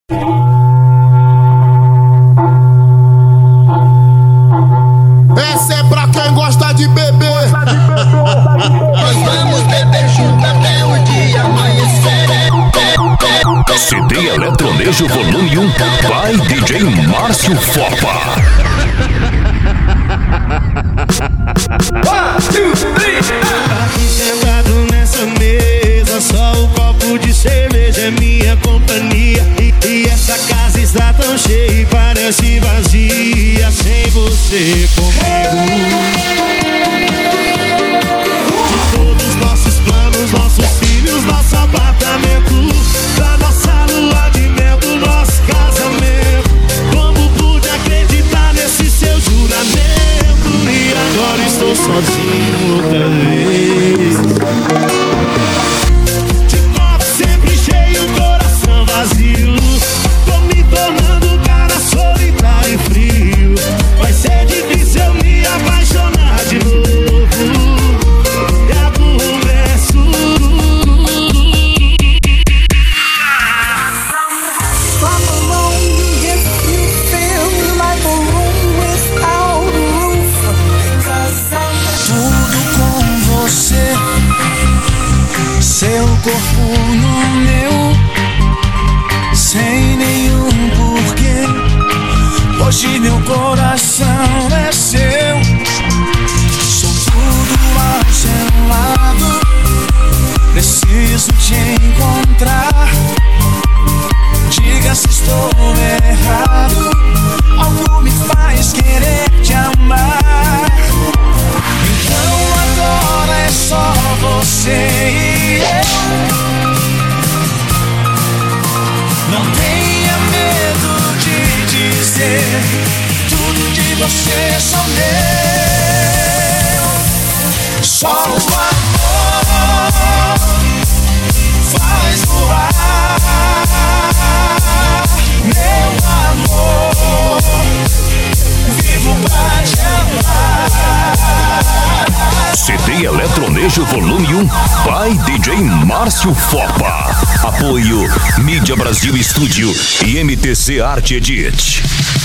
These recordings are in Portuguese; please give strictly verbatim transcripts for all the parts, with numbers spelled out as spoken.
Essa é pra quem gosta de beber. Nós vamos beber junto até o dia amanhecer. C D Eletronejo Volume um by D J Márcio Fopa. Aqui sentado nessa mesa, só o copo de cerveja é minha companhia. E, e essa casa está tão cheia e parece vazia sem você comigo. De todos os nossos planos, nossos filhos, nosso apartamento, da nossa lua de mel, do nosso casamento. Como pude acreditar nesse seu juramento? E agora estou sozinho outra vez. De copo sempre cheio, coração vazio. Tô me tornando um cara solitário e frio. Vai ser difícil eu me apaixonar de novo. Já começo. I'm alone if you feel like a room without a roof. Tudo com você, seu corpo no meu, sem nenhum porquê. Hoje meu coração é seu. Sou tudo ao seu lado, preciso te encontrar. Diga se estou errado, algo me faz querer te amar. Então agora é só você e eu. Não tenha medo de dizer, tudo de você é só meu. Só o amor faz voar, meu amor, vivo pra te amar. C D Eletronejo Volume um by D J Márcio Fopa. Apoio Mídia Brasil Estúdio e M T C Arte Edit.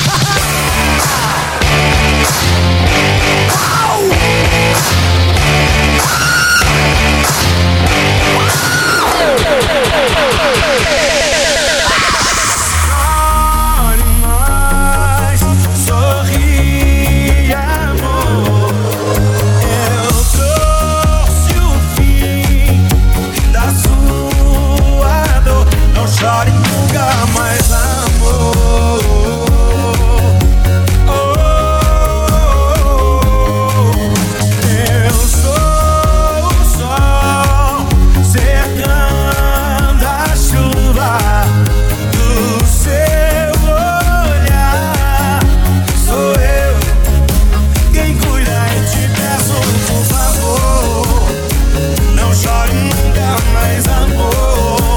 Chore nunca mais, amor. Oh, oh, oh. Eu sou o sol cercando a chuva do seu olhar. Sou eu quem cuida e te peço, por favor, não chore nunca mais, amor.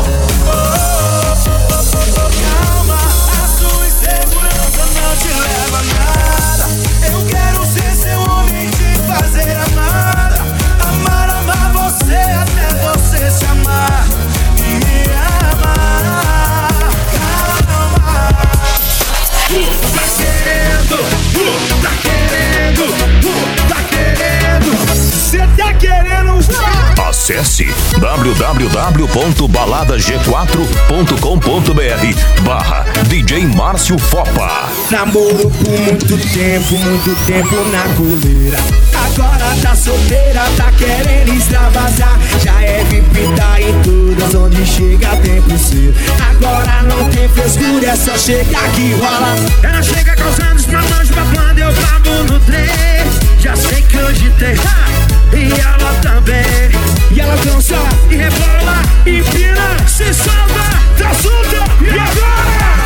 Acesse w w w ponto balada g quatro ponto com ponto b r barra D J Márcio Fopa. Namoro por muito tempo, muito tempo na coleira. Agora tá solteira, tá querendo extravasar. Já é V I P, tá em todas, onde chega tem pulseira. Agora não tem frescura, é só chegar que rola. Ela chega causando esplanões pra quando eu pago no trem. Já sei que hoje tem, ha, e ela também. E ela dança, e rebola, e empina, se solta, tá solta, e agora?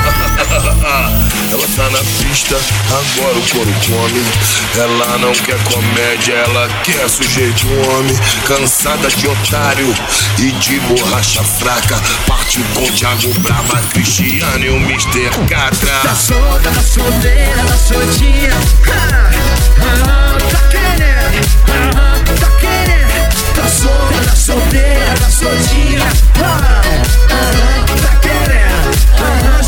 Ela tá na pista, agora o couro come. Ela não quer comédia, ela quer sujeito homem. Cansada de otário e de borracha fraca. Partiu com o Thiago Braba, Cristiano e o mister Catra. Tá solta, tá solteira, tá soltinha. Ah, ah, tá querendo, ah, tá querendo. Tá solta, tá solteira, tá soltinha. Ah, ah, tá querendo, ah,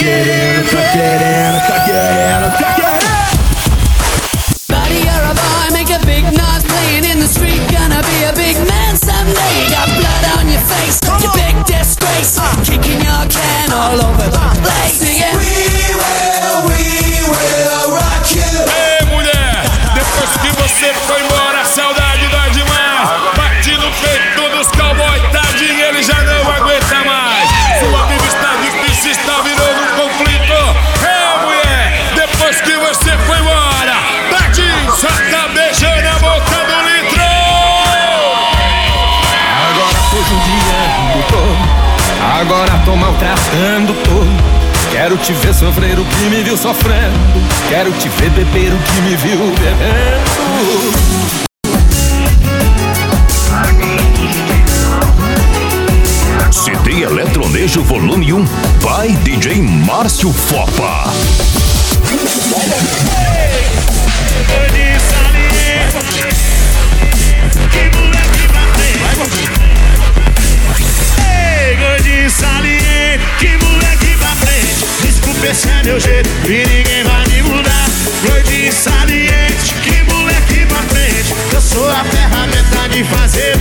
querendo, tá querendo, tá querendo, tá querendo. Buddy, you're a boy, make a big noise playing in the street. Gonna be a big man someday. You got blood on your face, you big disgrace. Kicking your can all over the place. Singing, we will, we will rock you. Ei, mulher, depois que você foi embora, a saudade dói demais. Bate no peito dos cowboy, tadinho, ele já não aguenta mais. Sua vida está difícil, está virando um conflito. Ei, mulher, depois que você foi embora, tadinho, só tá beijando a boca do litro. Agora tô judiando, tô. Agora tô maltratando, tô. Quero te ver sofrer o que me viu sofrendo. Quero te ver beber o que me viu bebendo. C D Eletronejo Volume um by D J Márcio Fopa. Ei, gordinho saliente, que moleque pra frente. Desculpa, esse é meu jeito e ninguém vai me mudar. Gordinho saliente, que moleque pra frente. Eu sou a ferramenta de fazer